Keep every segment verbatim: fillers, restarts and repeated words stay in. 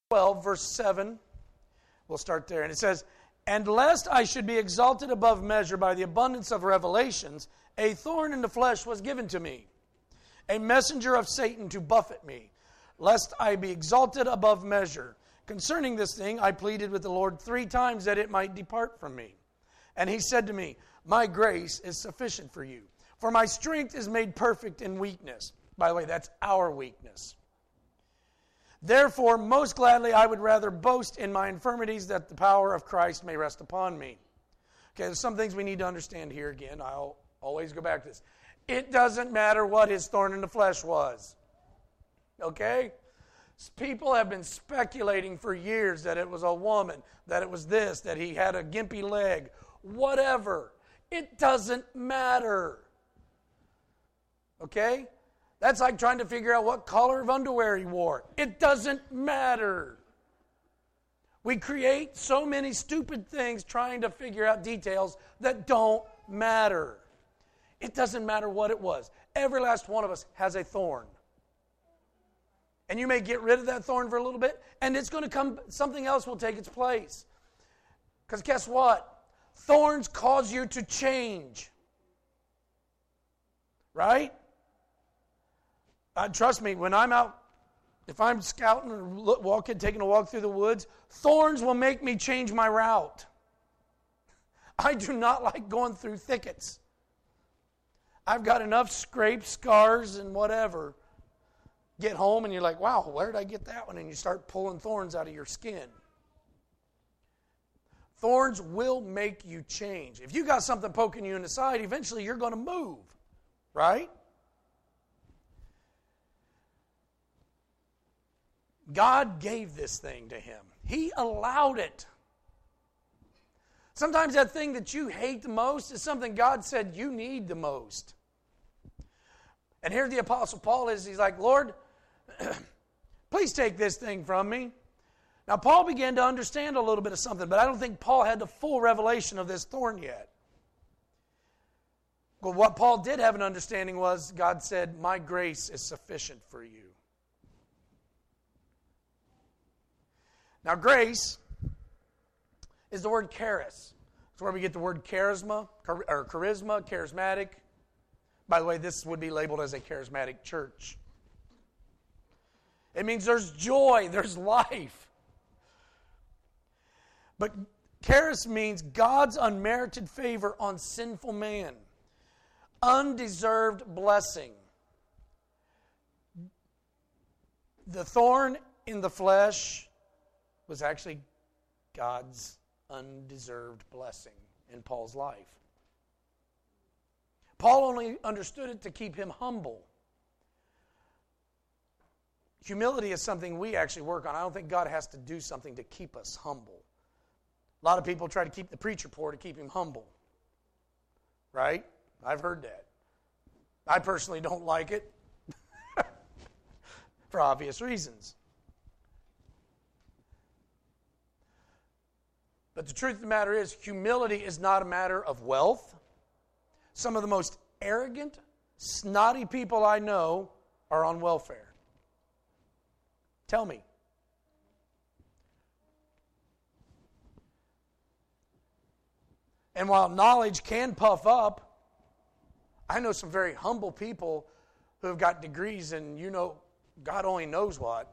twelve, verse seven. We'll start there. And it says, "And lest I should be exalted above measure by the abundance of revelations, a thorn in the flesh was given to me, a messenger of Satan to buffet me, lest I be exalted above measure. Concerning this thing, I pleaded with the Lord three times that it might depart from me. And he said to me, my grace is sufficient for you, for my strength is made perfect in weakness." By the way, that's our weakness. "Therefore, most gladly I would rather boast in my infirmities, that the power of Christ may rest upon me." Okay, there's some things we need to understand here again. I'll always go back to this. It doesn't matter what his thorn in the flesh was. Okay? People have been speculating for years that it was a woman, that it was this, that he had a gimpy leg, whatever. It doesn't matter. Okay? That's like trying to figure out what color of underwear he wore. It doesn't matter. We create so many stupid things trying to figure out details that don't matter. It doesn't matter what it was. Every last one of us has a thorn. And you may get rid of that thorn for a little bit, and it's going to come, something else will take its place. Because guess what? Thorns cause you to change. Right? Uh, trust me, when I'm out, if I'm scouting or look, walking, taking a walk through the woods, thorns will make me change my route. I do not like going through thickets. I've got enough scrapes, scars, and whatever. Get home and you're like, wow, where did I get that one? And you start pulling thorns out of your skin. Thorns will make you change. If you got something poking you in the side, eventually you're going to move, right? God gave this thing to him. He allowed it. Sometimes that thing that you hate the most is something God said you need the most. And here the Apostle Paul is, he's like, Lord, please take this thing from me. Now, Paul began to understand a little bit of something, but I don't think Paul had the full revelation of this thorn yet. But what Paul did have an understanding was, God said, my grace is sufficient for you. Now, grace is the word charis. It's where we get the word charisma, or charisma, charismatic. By the way, this would be labeled as a charismatic church. It means there's joy, there's life. But charis means God's unmerited favor on sinful man. Undeserved blessing. The thorn in the flesh was actually God's undeserved blessing in Paul's life. Paul only understood it to keep him humble. Humility is something we actually work on. I don't think God has to do something to keep us humble. A lot of people try to keep the preacher poor to keep him humble. Right? I've heard that. I personally don't like it for obvious reasons. But the truth of the matter is, humility is not a matter of wealth. Some of the most arrogant, snotty people I know are on welfare. Tell me. And while knowledge can puff up, I know some very humble people who have got degrees and, you know, God only knows what.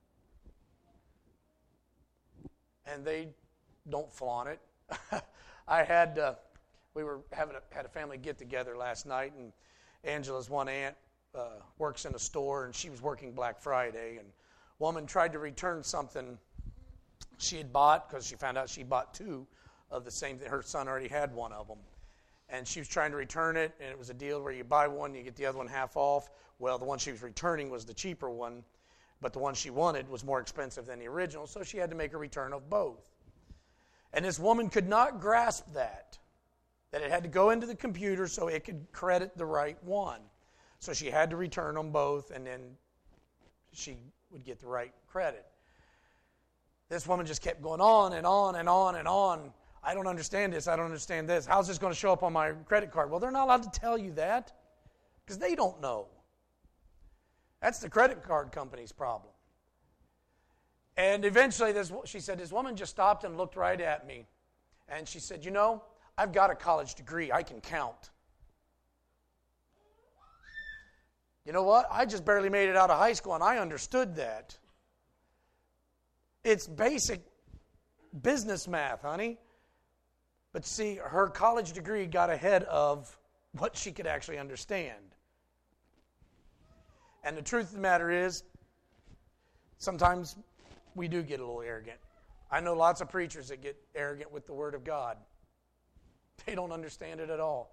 And they don't flaunt it. I had, uh, we were having a, had a family get together last night, and Angela's one aunt uh, works in a store, and she was working Black Friday, and a woman tried to return something she had bought because she found out she bought two of the same thing. Her son already had one of them. And she was trying to return it, and it was a deal where you buy one, you get the other one half off. Well, the one she was returning was the cheaper one, but the one she wanted was more expensive than the original, so she had to make a return of both. And this woman could not grasp that, that it had to go into the computer so it could credit the right one. So she had to return them both, and then she would get the right credit. This woman just kept going on and on and on and on. I don't understand this. I don't understand this. How's this going to show up on my credit card? Well, they're not allowed to tell you that because they don't know. That's the credit card company's problem. And eventually, this, she said, this woman just stopped and looked right at me. And she said, you know, I've got a college degree. I can count. You know what? I just barely made it out of high school, and I understood that. It's basic business math, honey. But see, her college degree got ahead of what she could actually understand. And the truth of the matter is, sometimes we do get a little arrogant. I know lots of preachers that get arrogant with the Word of God. They don't understand it at all.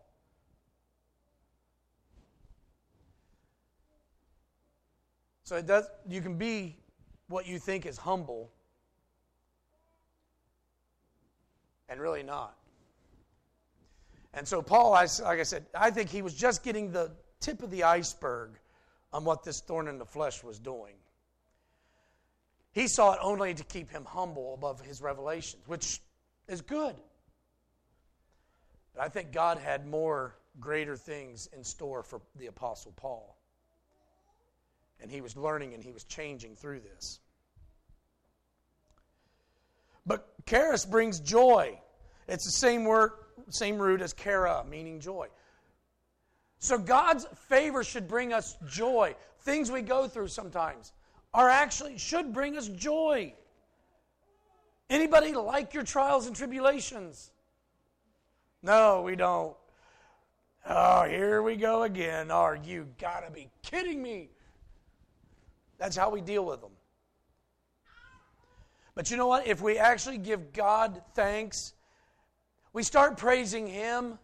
So it does. You can be what you think is humble and really not. And so Paul, like I said, I think he was just getting the tip of the iceberg on what this thorn in the flesh was doing. He saw it only to keep him humble above his revelations, which is good. But I think God had more greater things in store for the Apostle Paul. And he was learning and he was changing through this. But charis brings joy. It's the same word, same root as chara, meaning joy. So God's favor should bring us joy. Things we go through sometimes are actually should bring us joy. Anybody like your trials and tribulations? No, we don't. Oh, here we go again. Oh, you gotta be kidding me. That's how we deal with them. But you know what? If we actually give God thanks, we start praising Him,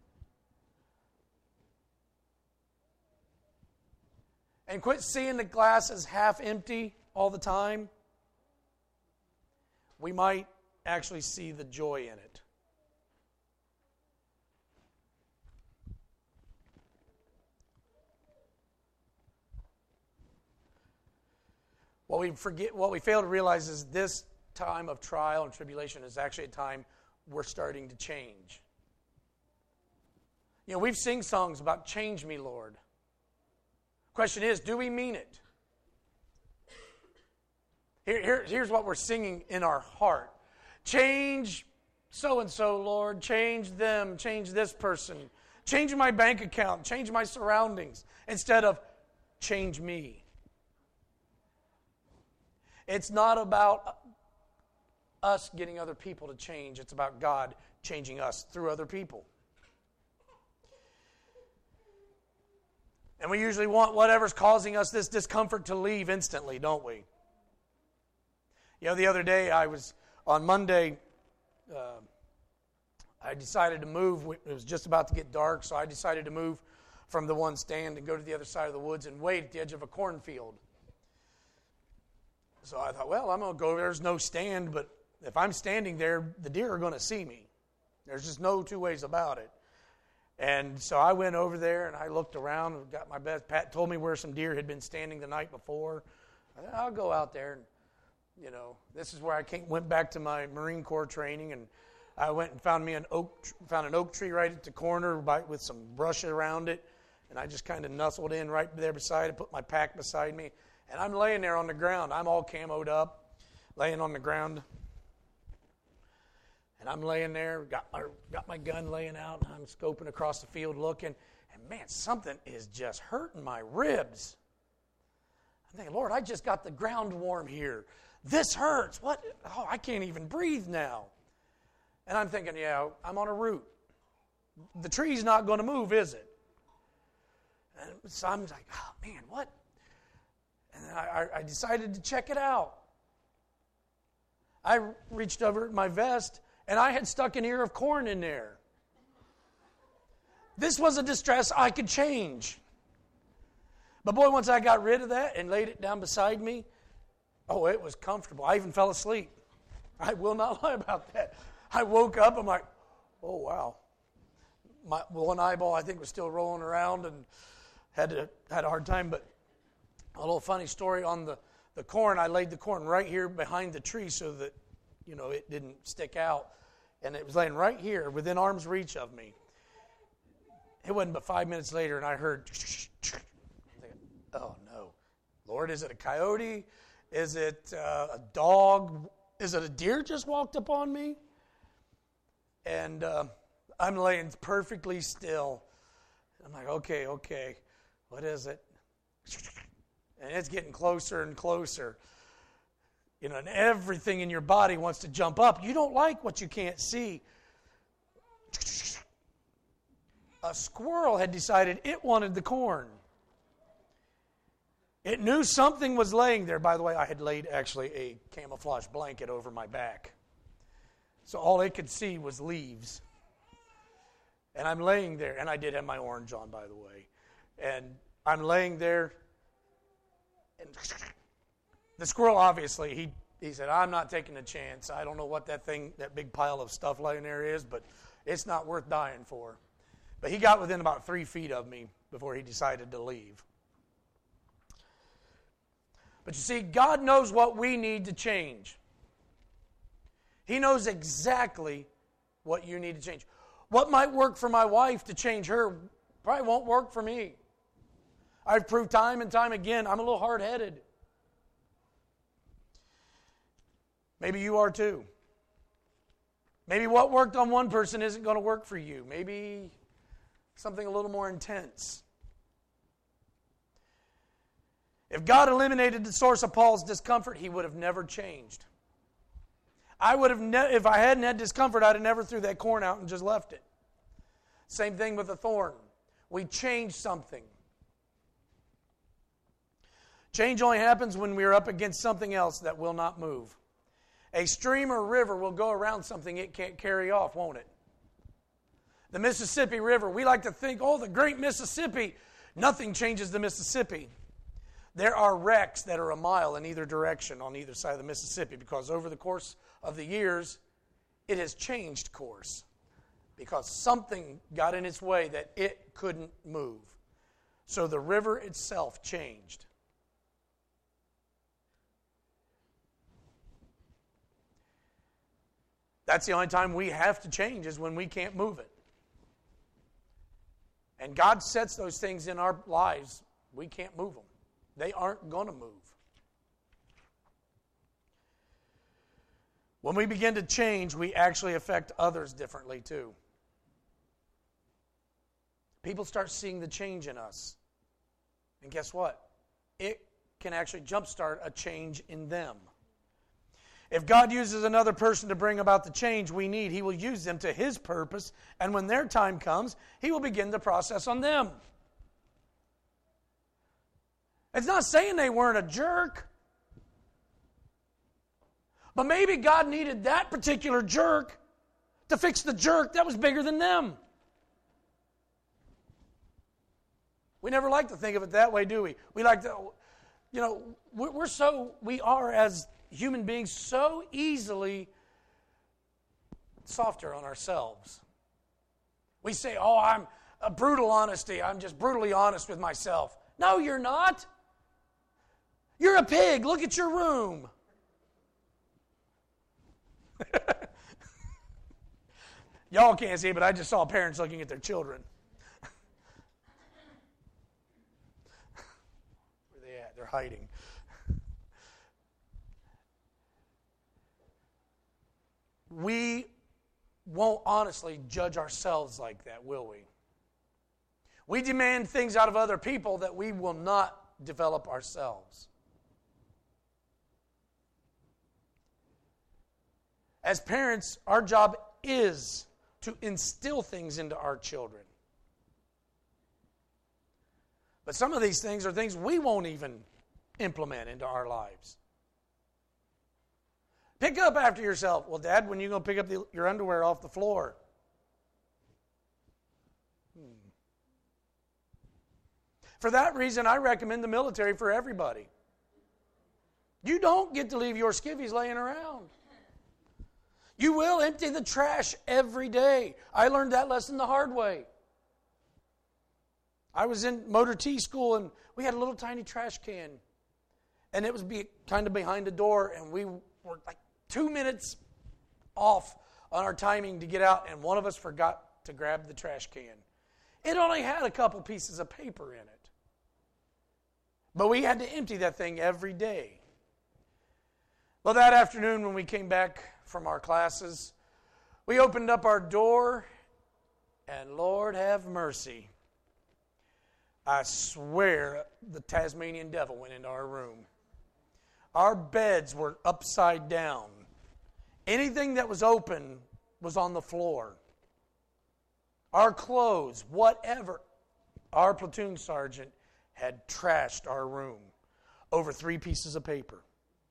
and quit seeing the glass as half empty all the time, we might actually see the joy in it. What we forget, what we fail to realize is this time of trial and tribulation is actually a time we're starting to change. You know, we've sing songs about "Change me, Lord." Question is, do we mean it? Here, here, here's what we're singing in our heart. Change so-and-so, Lord. Change them. Change this person. Change my bank account. Change my surroundings. Instead of change me. It's not about us getting other people to change. It's about God changing us through other people. And we usually want whatever's causing us this discomfort to leave instantly, don't we? You know, the other day I was, on Monday, uh, I decided to move. It was just about to get dark, so I decided to move from the one stand and go to the other side of the woods and wait at the edge of a cornfield. So I thought, well, I'm going to go. There's no stand, but if I'm standing there, the deer are going to see me. There's just no two ways about it. And so I went over there and I looked around and got my best. Pat told me where some deer had been standing the night before. I thought, I'll go out there and, you know, this is where I came, went back to my Marine Corps training, and I went and found me an oak, found an oak tree right at the corner by, with some brush around it, and I just kind of nestled in right there beside it, put my pack beside me. And I'm laying there on the ground. I'm all camoed up, laying on the ground. And I'm laying there, got my, got my gun laying out, and I'm scoping across the field looking. And man, something is just hurting my ribs. I'm thinking, Lord, I just got the ground warm here. This hurts. What? Oh, I can't even breathe now. And I'm thinking, yeah, I'm on a root. The tree's not going to move, is it? And so I'm like, oh, man, what? And I, I decided to check it out. I reached over at my vest, and I had stuck an ear of corn in there. This was a distress I could change. But boy, once I got rid of that and laid it down beside me, oh, it was comfortable. I even fell asleep. I will not lie about that. I woke up, I'm like, oh, wow. My one eyeball, I think, was still rolling around and had to, had a hard time, but a little funny story on the, the corn. I laid the corn right here behind the tree so that, you know, it didn't stick out. And it was laying right here within arm's reach of me. It wasn't but five minutes later, and I heard, oh, no. Lord, is it a coyote? Is it uh, a dog? Is it a deer just walked up on me? And uh, I'm laying perfectly still. I'm like, okay, okay, what is it? And it's getting closer and closer. You know, and everything in your body wants to jump up. You don't like what you can't see. A squirrel had decided it wanted the corn. It knew something was laying there. By the way, I had laid actually a camouflage blanket over my back. So all it could see was leaves. And I'm laying there, and I did have my orange on, by the way. And I'm laying there, and the squirrel, obviously, he, he said, I'm not taking a chance. I don't know what that thing, that big pile of stuff laying there is, but it's not worth dying for. But he got within about three feet of me before he decided to leave. But you see, God knows what we need to change. He knows exactly what you need to change. What might work for my wife to change her probably won't work for me. I've proved time and time again I'm a little hard-headed. Maybe you are too. Maybe what worked on one person isn't going to work for you. Maybe something a little more intense. If God eliminated the source of Paul's discomfort, he would have never changed. I would have, ne- if I hadn't had discomfort, I'd have never threw that corn out and just left it. Same thing with the thorn. We change something. Change only happens when we're up against something else that will not move. A stream or river will go around something it can't carry off, won't it? The Mississippi River, we like to think, oh, the great Mississippi. Nothing changes the Mississippi. There are wrecks that are a mile in either direction on either side of the Mississippi because over the course of the years, it has changed course because something got in its way that it couldn't move. So the river itself changed. That's the only time we have to change is when we can't move it. And God sets those things in our lives. We can't move them. They aren't going to move. When we begin to change, we actually affect others differently too. People start seeing the change in us. And guess what? It can actually jumpstart a change in them. If God uses another person to bring about the change we need, He will use them to His purpose, and when their time comes, He will begin the process on them. It's not saying they weren't a jerk, but maybe God needed that particular jerk to fix the jerk that was bigger than them. We never like to think of it that way, do we? We like to, you know, we're so, we are as human beings so easily softer on ourselves. We say, oh, I'm a brutal honesty. I'm just brutally honest with myself. No, you're not. You're a pig. Look at your room. Y'all can't see, but I just saw parents looking at their children. Where are they at? They're hiding. We won't honestly judge ourselves like that, will we? We demand things out of other people that we will not develop ourselves. As parents, our job is to instill things into our children. But some of these things are things we won't even implement into our lives. Pick up after yourself. Well, Dad, when are you going to pick up the, your underwear off the floor? Hmm. For that reason, I recommend the military for everybody. You don't get to leave your skivvies laying around. You will empty the trash every day. I learned that lesson the hard way. I was in motor T school, and we had a little tiny trash can. And it was be, kind of behind a door, and we were like two minutes off on our timing to get out, and one of us forgot to grab the trash can. It only had a couple pieces of paper in it. But we had to empty that thing every day. Well, that afternoon when we came back from our classes, we opened up our door, and Lord have mercy, I swear the Tasmanian devil went into our room. Our beds were upside down. Anything that was open was on the floor. Our clothes, whatever. Our platoon sergeant had trashed our room over three pieces of paper.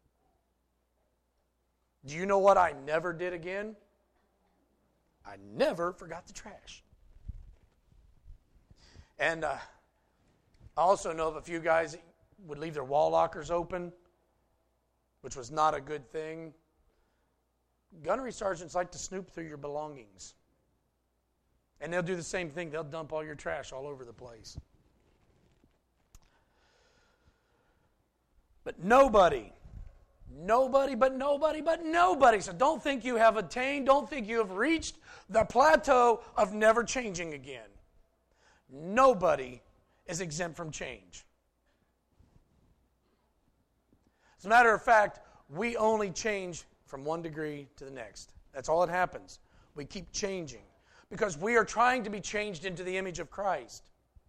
Do you know what I never did again? I never forgot the trash. And uh, I also know of a few guys that would leave their wall lockers open, which was not a good thing. Gunnery sergeants like to snoop through your belongings. And they'll do the same thing. They'll dump all your trash all over the place. But nobody, nobody, but nobody, but nobody. So don't think you have attained, don't think you have reached the plateau of never changing again. Nobody is exempt from change. As a matter of fact, we only change from one degree to the next. That's all that happens. We keep changing because we are trying to be changed into the image of Christ.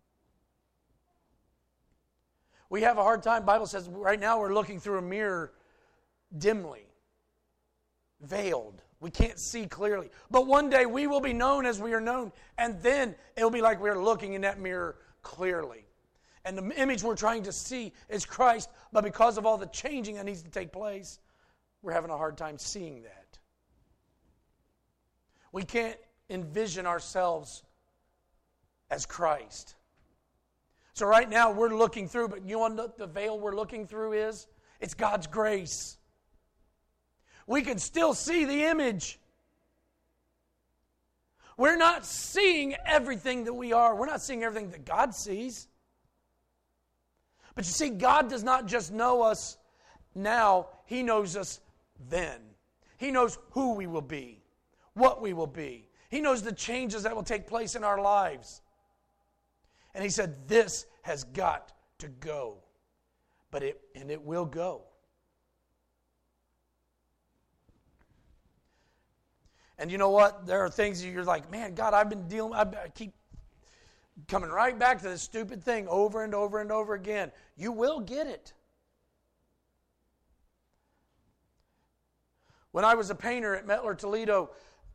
We have a hard time. The Bible says right now we're looking through a mirror dimly, veiled. We can't see clearly. But one day we will be known as we are known, and then it'll be like we're looking in that mirror clearly. And the image we're trying to see is Christ, but because of all the changing that needs to take place, we're having a hard time seeing that. We can't envision ourselves as Christ. So right now we're looking through, but you know what the veil we're looking through is? It's God's grace. We can still see the image. We're not seeing everything that we are. We're not seeing everything that God sees. But you see, God does not just know us now. He knows us then. He knows who we will be, what we will be. He knows the changes that will take place in our lives. And He said, this has got to go. But it, and it will go. And you know what? There are things that you're like, man, God, I've been dealing, I keep coming right back to this stupid thing over and over and over again. You will get it. When I was a painter at Mettler Toledo,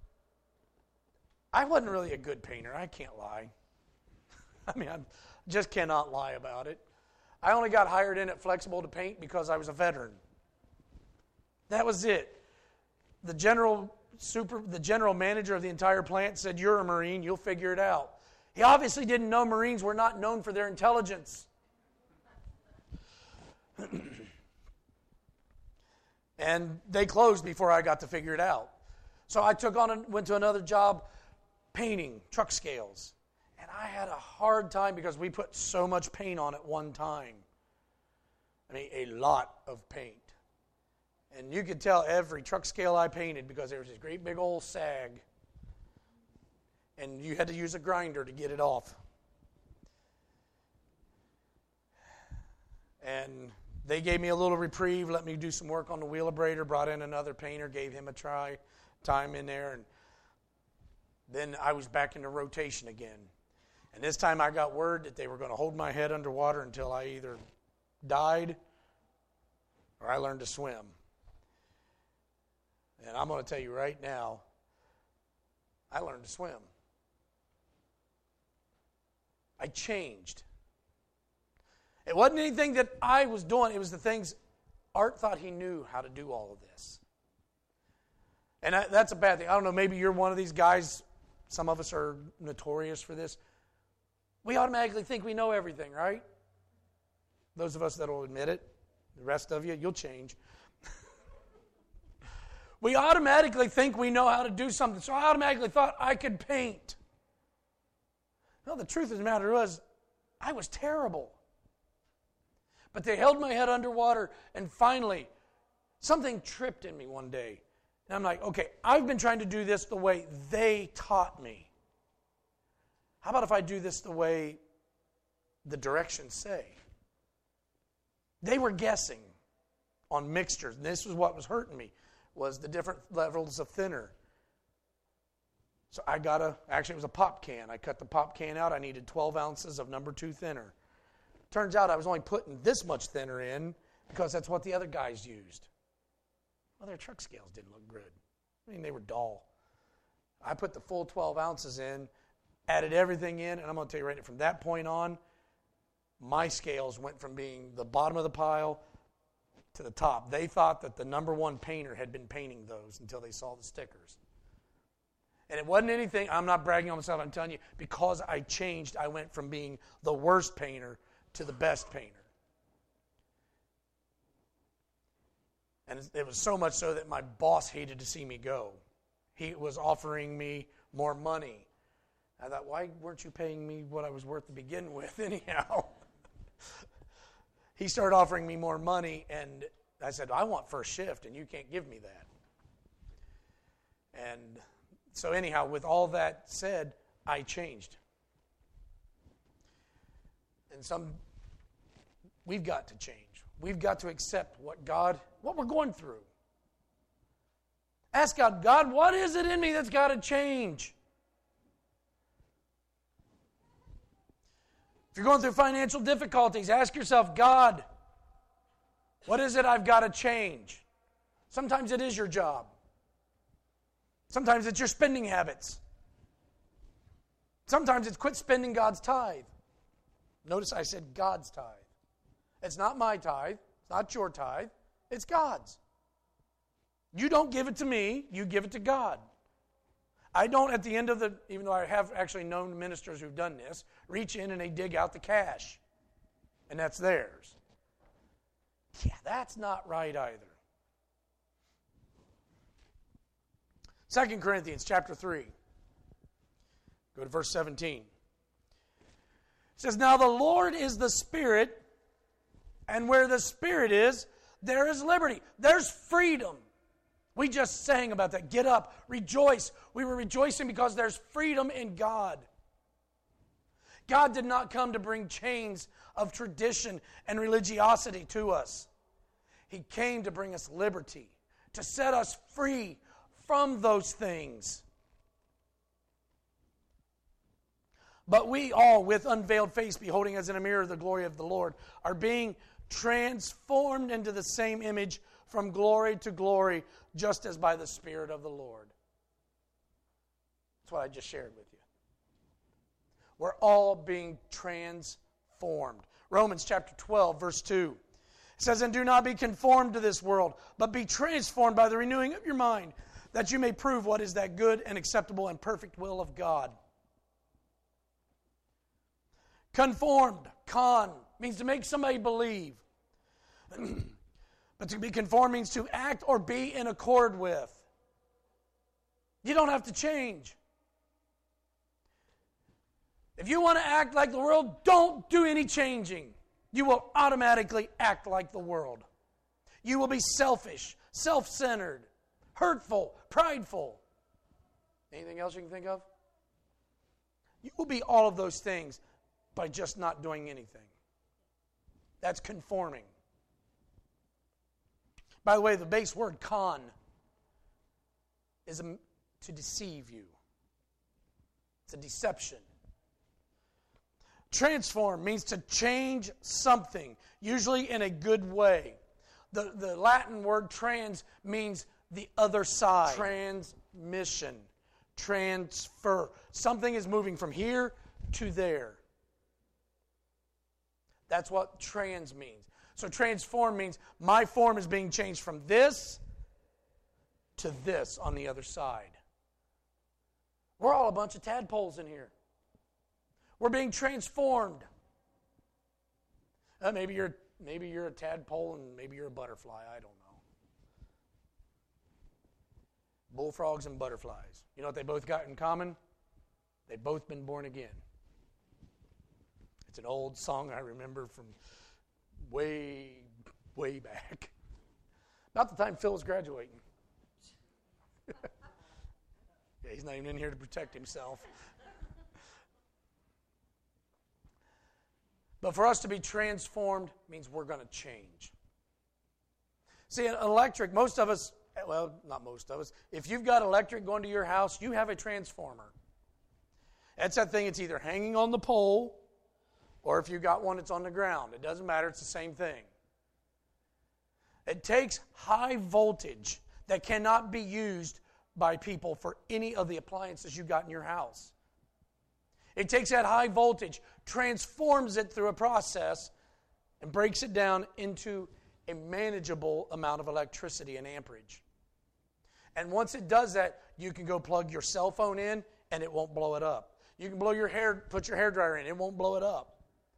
I wasn't really a good painter. I can't lie. I mean, I just cannot lie about it. I only got hired in at Flexible to paint because I was a veteran. That was it. The general super, the general manager of the entire plant said, "You're a Marine, you'll figure it out." He obviously didn't know Marines were not known for their intelligence. And they closed before I got to figure it out. So I took on and went to another job painting truck scales. And I had a hard time because we put so much paint on at one time. I mean, a lot of paint. And you could tell every truck scale I painted because there was this great big old sag. And you had to use a grinder to get it off. And they gave me a little reprieve, let me do some work on the wheelabrator, brought in another painter, gave him a try, time in there, and then I was back into rotation again. And this time I got word that they were going to hold my head underwater until I either died or I learned to swim. And I'm going to tell you right now, I learned to swim. I changed. It wasn't anything that I was doing. It was the things Art thought he knew how to do all of this. And I, that's a bad thing. I don't know, maybe you're one of these guys. Some of us are notorious for this. We automatically think we know everything, right? Those of us that will admit it. The rest of you, you'll change. We automatically think we know how to do something. So I automatically thought I could paint. No, the truth of the matter was, I was terrible. But they held my head underwater, and finally, something tripped in me one day. And I'm like, okay, I've been trying to do this the way they taught me. How about if I do this the way the directions say? They were guessing on mixtures. And this was what was hurting me, was the different levels of thinner. So I got a, actually it was a pop can. I cut the pop can out. I needed twelve ounces of number two thinner. Turns out I was only putting this much thinner in because that's what the other guys used. Well, their truck scales didn't look good. I mean, they were dull. I put the full twelve ounces in, added everything in, and I'm going to tell you right now, from that point on, my scales went from being the bottom of the pile to the top. They thought that the number one painter had been painting those until they saw the stickers. And it wasn't anything, I'm not bragging on myself, I'm telling you, because I changed, I went from being the worst painter to the best painter. And it was so much so that my boss hated to see me go. He was offering me more money. I thought, why weren't you paying me what I was worth to begin with anyhow? He started offering me more money, and I said, I want first shift, and you can't give me that. And so anyhow, with all that said, I changed. And some, we've got to change. We've got to accept what God, what we're going through. Ask God, God, what is it in me that's got to change? If you're going through financial difficulties, ask yourself, God, what is it I've got to change? Sometimes it is your job. Sometimes it's your spending habits. Sometimes it's quit spending God's tithe. Notice I said God's tithe. It's not my tithe. It's not your tithe. It's God's. You don't give it to me. You give it to God. I don't, at the end of the, even though I have actually known ministers who've done this, reach in and they dig out the cash. And that's theirs. Yeah, that's not right either. Second Corinthians chapter three. Go to verse seventeen. It says, now the Lord is the Spirit, and where the Spirit is, there is liberty. There's freedom. We just sang about that. Get up, rejoice. We were rejoicing because there's freedom in God. God did not come to bring chains of tradition and religiosity to us. He came to bring us liberty, to set us free from those things. But we all, with unveiled face, beholding as in a mirror the glory of the Lord, are being transformed into the same image from glory to glory, just as by the Spirit of the Lord. That's what I just shared with you. We're all being transformed. Romans chapter twelve, verse two. It says, and do not be conformed to this world, but be transformed by the renewing of your mind, that you may prove what is that good and acceptable and perfect will of God. Conformed, con, means to make somebody believe. But to be conformed means to act or be in accord with. You don't have to change. If you want to act like the world, don't do any changing. You will automatically act like the world. You will be selfish, self-centered, hurtful, prideful. Anything else you can think of? You will be all of those things by just not doing anything. That's conforming. By the way, the base word con is a, to deceive you. It's a deception. Transform means to change something, usually in a good way. The, the Latin word trans means the other side. Transmission. Transfer. Something is moving from here to there. That's what trans means. So transform means my form is being changed from this to this on the other side. We're all a bunch of tadpoles in here. We're being transformed. Uh, maybe you're maybe you're a tadpole and maybe you're a butterfly. I don't know. Bullfrogs and butterflies. You know what they both got in common? They've both been born again. It's an old song I remember from way, way back. About the time Phil was graduating. Yeah, he's not even in here to protect himself. But for us to be transformed means we're going to change. See, electric, most of us, well, not most of us, if you've got electric going to your house, you have a transformer. That's that thing, it's either hanging on the pole, or if you've got one, it's on the ground. It doesn't matter, it's the same thing. It takes high voltage that cannot be used by people for any of the appliances you've got in your house. It takes that high voltage, transforms it through a process, and breaks it down into a manageable amount of electricity and amperage. And once it does that, you can go plug your cell phone in and it won't blow it up. You can blow your hair, put your hairdryer in, it won't blow it up.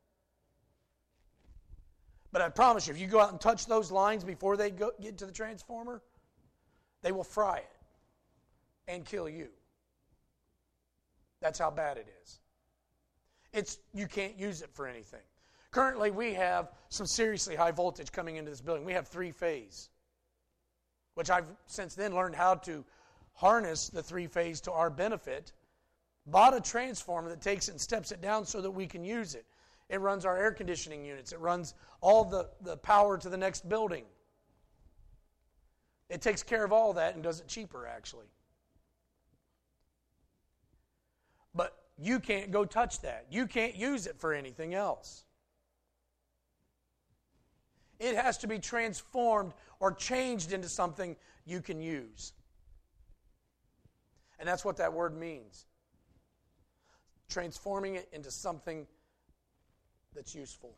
But I promise you, if you go out and touch those lines before they go, get to the transformer, they will fry it and kill you. That's how bad it is. It's, you can't use it for anything. Currently, we have some seriously high voltage coming into this building. We have three-phase, which I've since then learned how to harness the three-phase to our benefit. Bought a transformer that takes it and steps it down so that we can use it. It runs our air conditioning units. It runs all the, the power to the next building. It takes care of all that and does it cheaper, actually. But you can't go touch that. You can't use it for anything else. It has to be transformed or changed into something you can use. And that's what that word means. Transforming it into something that's useful.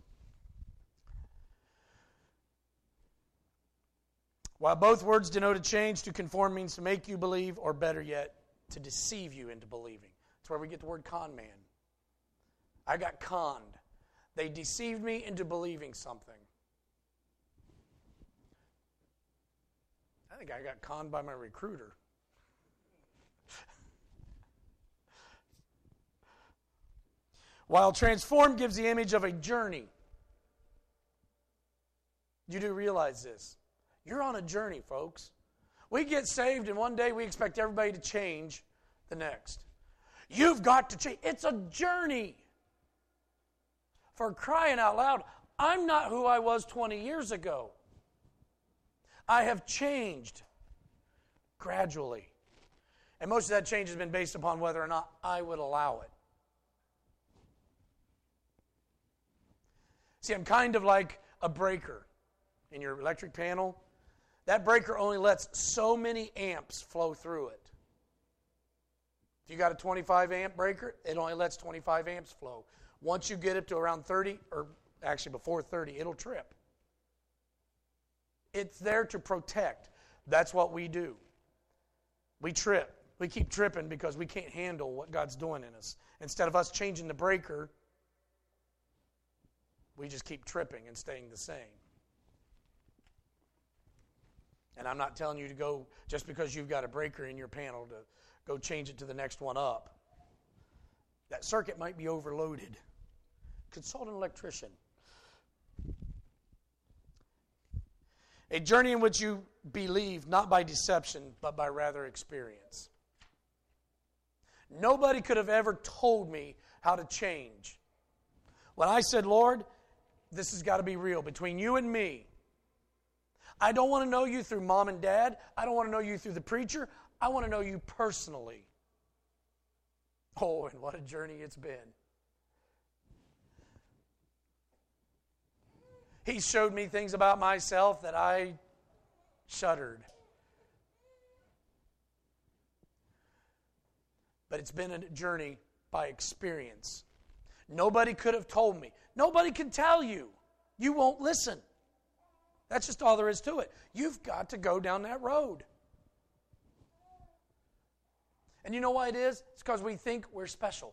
While both words denote a change, to conform means to make you believe, or better yet, to deceive you into believing. That's where we get the word con man. I got conned. They deceived me into believing something. I think I got conned by my recruiter. While transform gives the image of a journey. You do realize this. You're on a journey, folks. We get saved and one day we expect everybody to change the next. You've got to change. It's a journey. For crying out loud, I'm not who I was twenty years ago. I have changed gradually. And most of that change has been based upon whether or not I would allow it. See, I'm kind of like a breaker in your electric panel. That breaker only lets so many amps flow through it. If you got a twenty-five amp breaker, it only lets twenty-five amps flow. Once you get it to around thirty, or actually before thirty, it'll trip. It's there to protect. That's what we do. We trip. We keep tripping because we can't handle what God's doing in us. Instead of us changing the breaker, we just keep tripping and staying the same. And I'm not telling you to go, just because you've got a breaker in your panel, to go change it to the next one up. That circuit might be overloaded. Consult an electrician. A journey in which you believe, not by deception, but by rather experience. Nobody could have ever told me how to change. When I said, Lord, this has got to be real between you and me. I don't want to know you through mom and dad. I don't want to know you through the preacher. I want to know you personally. Oh, and what a journey it's been. He showed me things about myself that I shuddered. But it's been a journey by experience. Nobody could have told me. Nobody can tell you. You won't listen. That's just all there is to it. You've got to go down that road. And you know why it is? It's because we think we're special.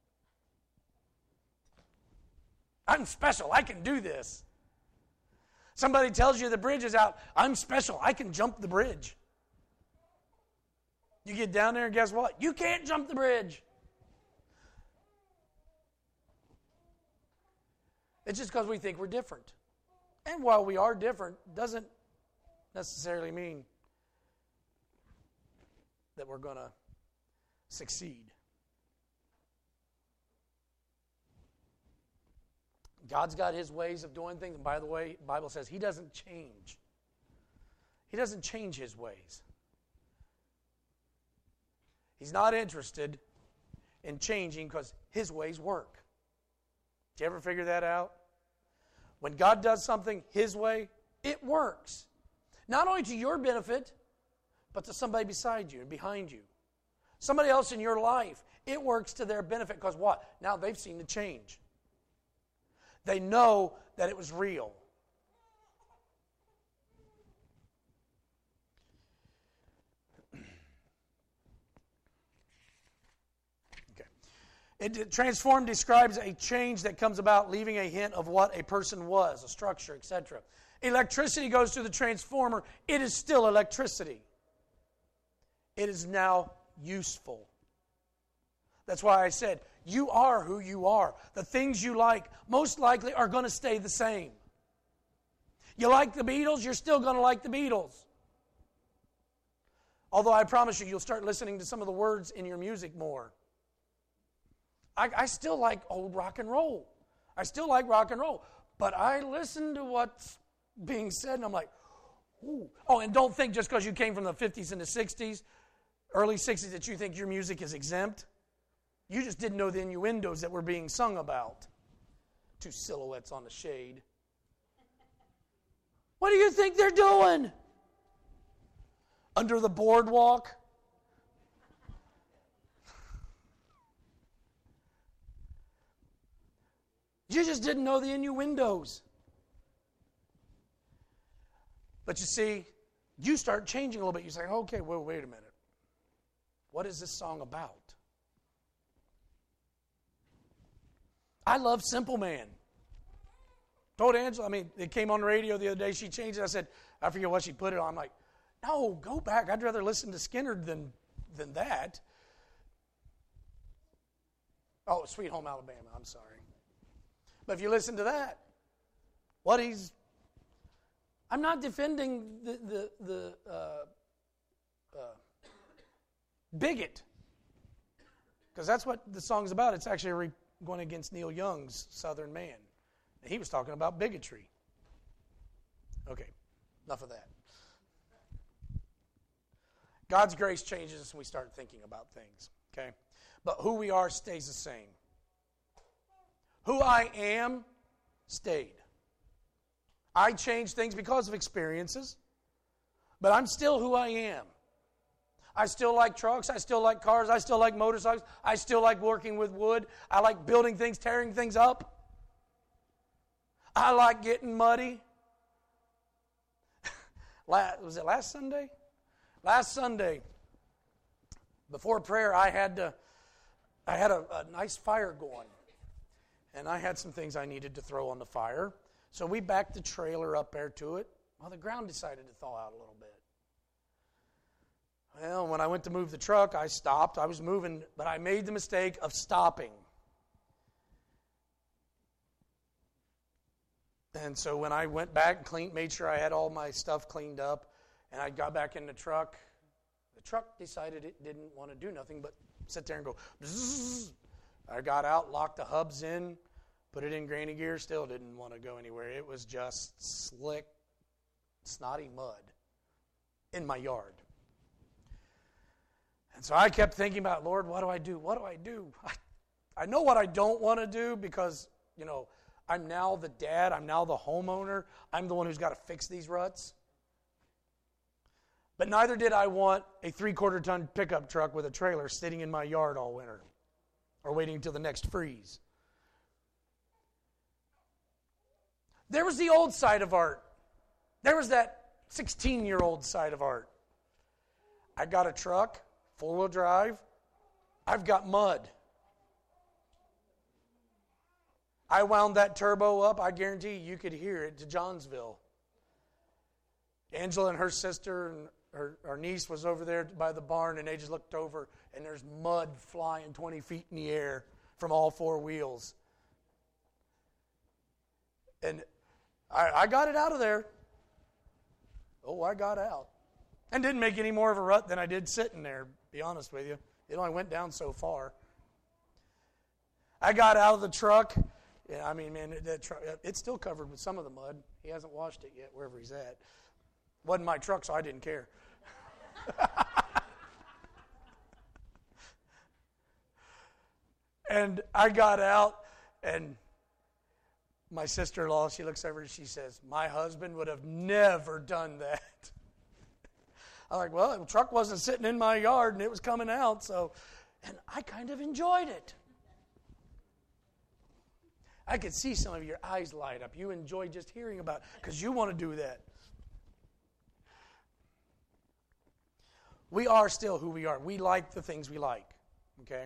I'm special. I can do this. Somebody tells you the bridge is out. I'm special. I can jump the bridge. You get down there and guess what? You can't jump the bridge. It's just because we think we're different. And while we are different, doesn't necessarily mean that we're going to succeed. God's got His ways of doing things. And by the way, the Bible says He doesn't change. He doesn't change his ways. He's not interested in changing because his ways work. Did you ever figure that out? When God does something his way, it works. Not only to your benefit, but to somebody beside you and behind you. Somebody else in your life, it works to their benefit because what? Now they've seen the change. They know that it was real. It, transform describes a change that comes about, leaving a hint of what a person was, a structure, et cetera. Electricity goes through the transformer. It is still electricity. It is now useful. That's why I said, you are who you are. The things you like most likely are going to stay the same. You like the Beatles, you're still going to like the Beatles. Although I promise you, you'll start listening to some of the words in your music more. I, I still like old rock and roll. I still like rock and roll. But I listen to what's being said, and I'm like, ooh. Oh, and don't think just because you came from the fifties and the sixties, early sixties, that you think your music is exempt. You just didn't know the innuendos that were being sung about. Two silhouettes on the shade. What do you think they're doing? Under the boardwalk? You just didn't know the innuendos. But you see, you start changing a little bit. You say, okay, well, wait a minute. What is this song about? I love Simple Man. Told Angela, I mean, it came on the radio the other day. She changed it. I said, I forget what she put it on. I'm like, no, go back. I'd rather listen to Skynyrd than, than that. Oh, Sweet Home Alabama. I'm sorry. But if you listen to that, what he's, I'm not defending the the, the uh, uh, bigot, because that's what the song's about. It's actually re- going against Neil Young's Southern Man. And he was talking about bigotry. Okay, enough of that. God's grace changes us when we start thinking about things. Okay, but who we are stays the same. Who I am stayed. I changed things because of experiences, but I'm still who I am. I still like trucks. I still like cars. I still like motorcycles. I still like working with wood. I like building things, tearing things up. I like getting muddy. Was it last Sunday? Last Sunday, before prayer, I had to, I had a, a nice fire going. And I had some things I needed to throw on the fire. So we backed the trailer up there to it. Well, the ground decided to thaw out a little bit. Well, when I went to move the truck, I stopped. I was moving, but I made the mistake of stopping. And so when I went back and cleaned, made sure I had all my stuff cleaned up, and I got back in the truck, the truck decided it didn't want to do nothing but sit there and go bzzz. I got out, locked the hubs in, put it in granny gear, still didn't want to go anywhere. It was just slick, snotty mud in my yard. And so I kept thinking about, Lord, what do I do? What do I do? I, I know what I don't want to do because, you know, I'm now the dad. I'm now the homeowner. I'm the one who's got to fix these ruts. But neither did I want a three-quarter ton pickup truck with a trailer sitting in my yard all winter or waiting until the next freeze. There was the old side of Art. There was that sixteen-year-old side of Art. I got a truck, four-wheel drive. I've got mud. I wound that turbo up. I guarantee you, you could hear it to Johnsville. Angela and her sister and her, her niece was over there by the barn, and they just looked over, and there's mud flying twenty feet in the air from all four wheels. And I, I got it out of there. Oh, I got out. And didn't make any more of a rut than I did sitting there, to be honest with you. It only went down so far. I got out of the truck. Yeah, I mean, man, that truck, it's still covered with some of the mud. He hasn't washed it yet, wherever he's at. Wasn't my truck, so I didn't care. And I got out, and my sister-in-law, she looks over and she says, my husband would have never done that. I'm like, well, the truck wasn't sitting in my yard, and it was coming out, so, and I kind of enjoyed it. I could see some of your eyes light up. You enjoy just hearing about it because you want to do that. We are still who we are. We like the things we like, okay?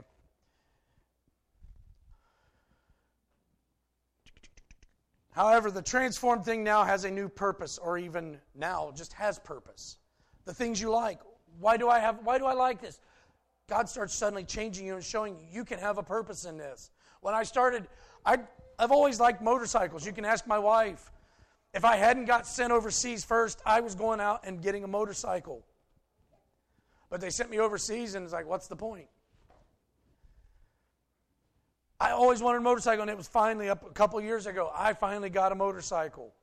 However, the transformed thing now has a new purpose, or even now just has purpose. The things you like. Why do I have? Why do I like this? God starts suddenly changing you and showing you you can have a purpose in this. When I started, I, I've always liked motorcycles. You can ask my wife. If I hadn't got sent overseas first, I was going out and getting a motorcycle. But they sent me overseas, and it's like, what's the point? I always wanted a motorcycle, and it was finally up a couple years ago. I finally got a motorcycle.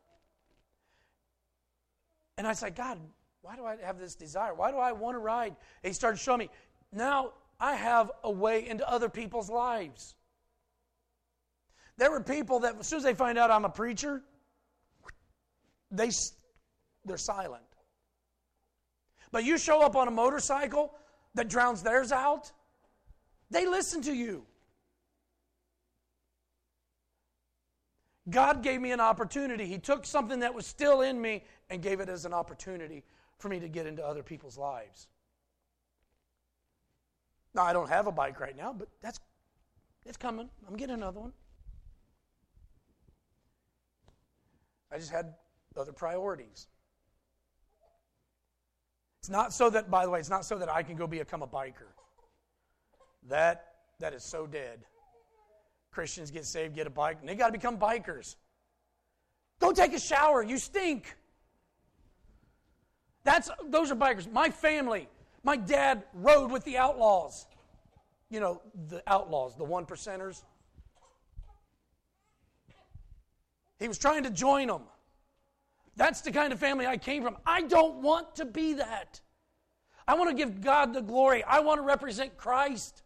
And I said, God, why do I have this desire? Why do I want to ride? And he started showing me. Now I have a way into other people's lives. There were people that as soon as they find out I'm a preacher, they, they're silent. But you show up on a motorcycle that drowns theirs out, they listen to you. God gave me an opportunity. He took something that was still in me and gave it as an opportunity for me to get into other people's lives. Now, I don't have a bike right now, but that's it's coming. I'm getting another one. I just had other priorities. It's not so that, by the way, it's not so that I can go become a biker. That that is so dead. Christians get saved, get a bike, and they got to become bikers. Go take a shower. You stink. That's those are bikers. My family, my dad rode with the outlaws. You know, the outlaws, the one percenters. He was trying to join them. That's the kind of family I came from. I don't want to be that. I want to give God the glory. I want to represent Christ.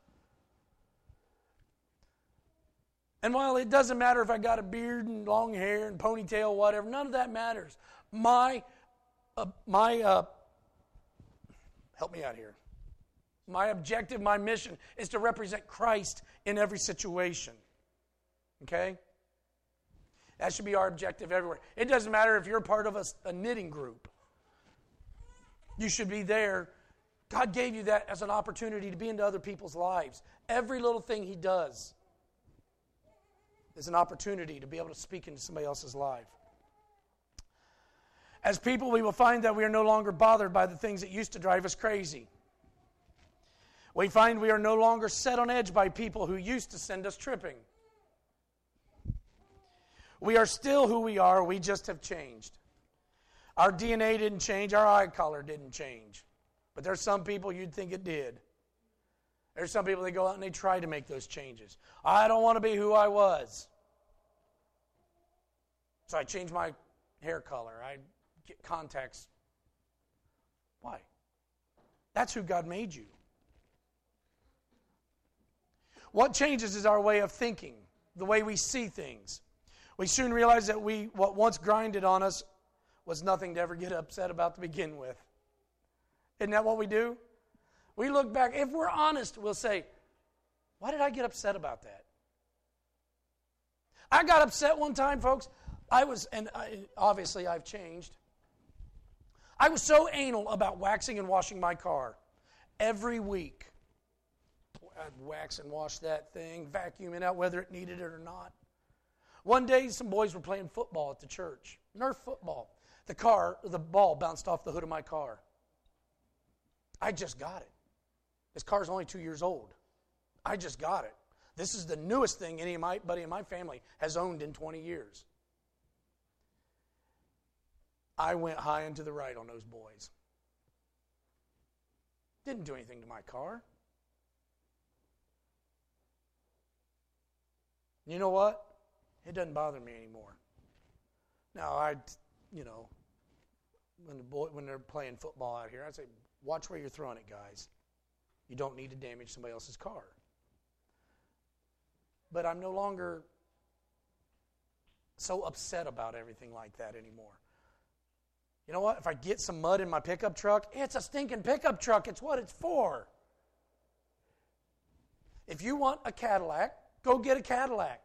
And while it doesn't matter if I got a beard and long hair and ponytail, whatever, none of that matters. My, uh, my, uh, help me out here. My objective, my mission is to represent Christ in every situation. Okay? That should be our objective everywhere. It doesn't matter if you're part of a, a knitting group. You should be there. God gave you that as an opportunity to be into other people's lives. Every little thing He does is an opportunity to be able to speak into somebody else's life. As people, we will find that we are no longer bothered by the things that used to drive us crazy. We find we are no longer set on edge by people who used to send us tripping. We are still who we are, we just have changed. Our D N A didn't change, our eye color didn't change. But there's some people you'd think it did. There's some people that go out and they try to make those changes. I don't want to be who I was. So I change my hair color. I get contacts. Why? That's who God made you. What changes is our way of thinking, the way we see things. We soon realize that we what once grinded on us was nothing to ever get upset about to begin with. Isn't that what we do? We look back. If we're honest, we'll say, why did I get upset about that? I got upset one time, folks. I was, and I, obviously I've changed. I was so anal about waxing and washing my car. Every week, I'd wax and wash that thing, vacuum it out whether it needed it or not. One day, some boys were playing football at the church. Nerf football. The car, the ball bounced off the hood of my car. I just got it. This car's only two years old. I just got it. This is the newest thing anybody in my family has owned in twenty years. I went high and to the right on those boys. Didn't do anything to my car. You know what? It doesn't bother me anymore. Now, I, you know, when the boy when they're playing football out here, I say, watch where you're throwing it, guys. You don't need to damage somebody else's car. But I'm no longer so upset about everything like that anymore. You know what? If I get some mud in my pickup truck, it's a stinking pickup truck. It's what it's for. If you want a Cadillac, go get a Cadillac.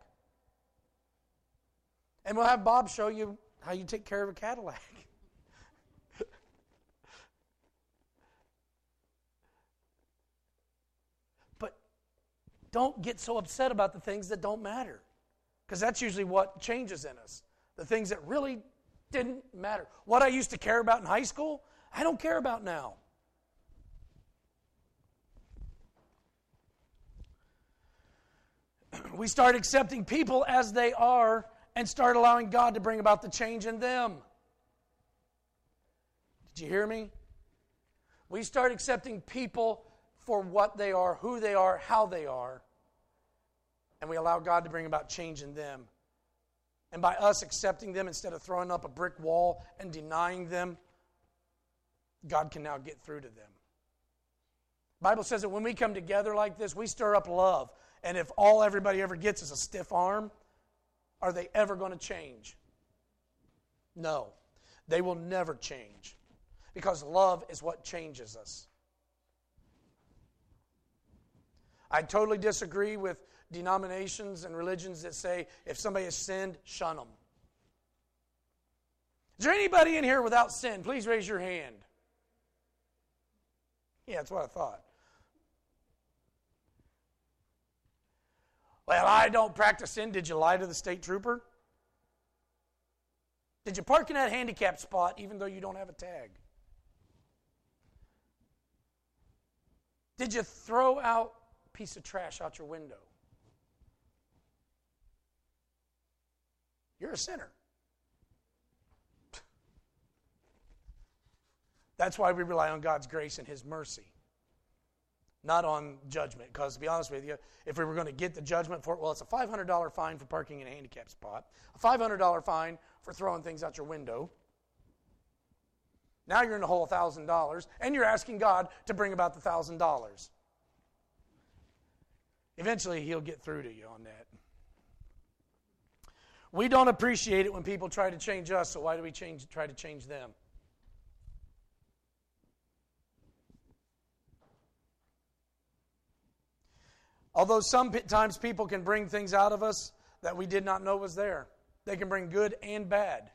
And we'll have Bob show you how you take care of a Cadillac. But don't get so upset about the things that don't matter. Because that's usually what changes in us. The things that really didn't matter. What I used to care about in high school, I don't care about now. We start accepting people as they are and start allowing God to bring about the change in them. Did you hear me? We start accepting people for what they are, who they are, how they are, and we allow God to bring about change in them. And by us accepting them instead of throwing up a brick wall and denying them, God can now get through to them. The Bible says that when we come together like this, we stir up love. And if all everybody ever gets is a stiff arm, are they ever going to change? No. They will never change. Because love is what changes us. I totally disagree with denominations and religions that say if somebody has sinned, shun them. Is there anybody in here without sin? Please raise your hand. Yeah, that's what I thought. Well, I don't practice sin. Did you lie to the state trooper? Did you park in that handicapped spot even though you don't have a tag? Did you throw out a piece of trash out your window? You're a sinner. That's why we rely on God's grace and His mercy, not on judgment. Because to be honest with you, if we were going to get the judgment for it, well, it's a five hundred dollars fine for parking in a handicapped spot, a five hundred dollars fine for throwing things out your window. Now you're in the hole one thousand dollars, and you're asking God to bring about the one thousand dollars. Eventually, He'll get through to you on that. We don't appreciate it when people try to change us, so why do we change, try to change them? Although sometimes people can bring things out of us that we did not know was there. They can bring good and bad.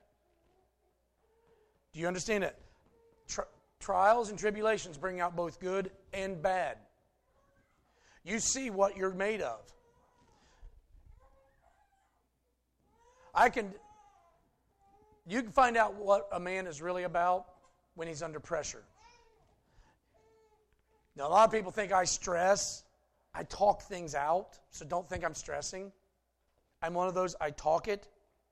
Do you understand it? Tri- trials and tribulations bring out both good and bad. You see what you're made of. I can, you can find out what a man is really about when he's under pressure. Now, a lot of people think I stress. I talk things out, so don't think I'm stressing. I'm one of those, I talk it.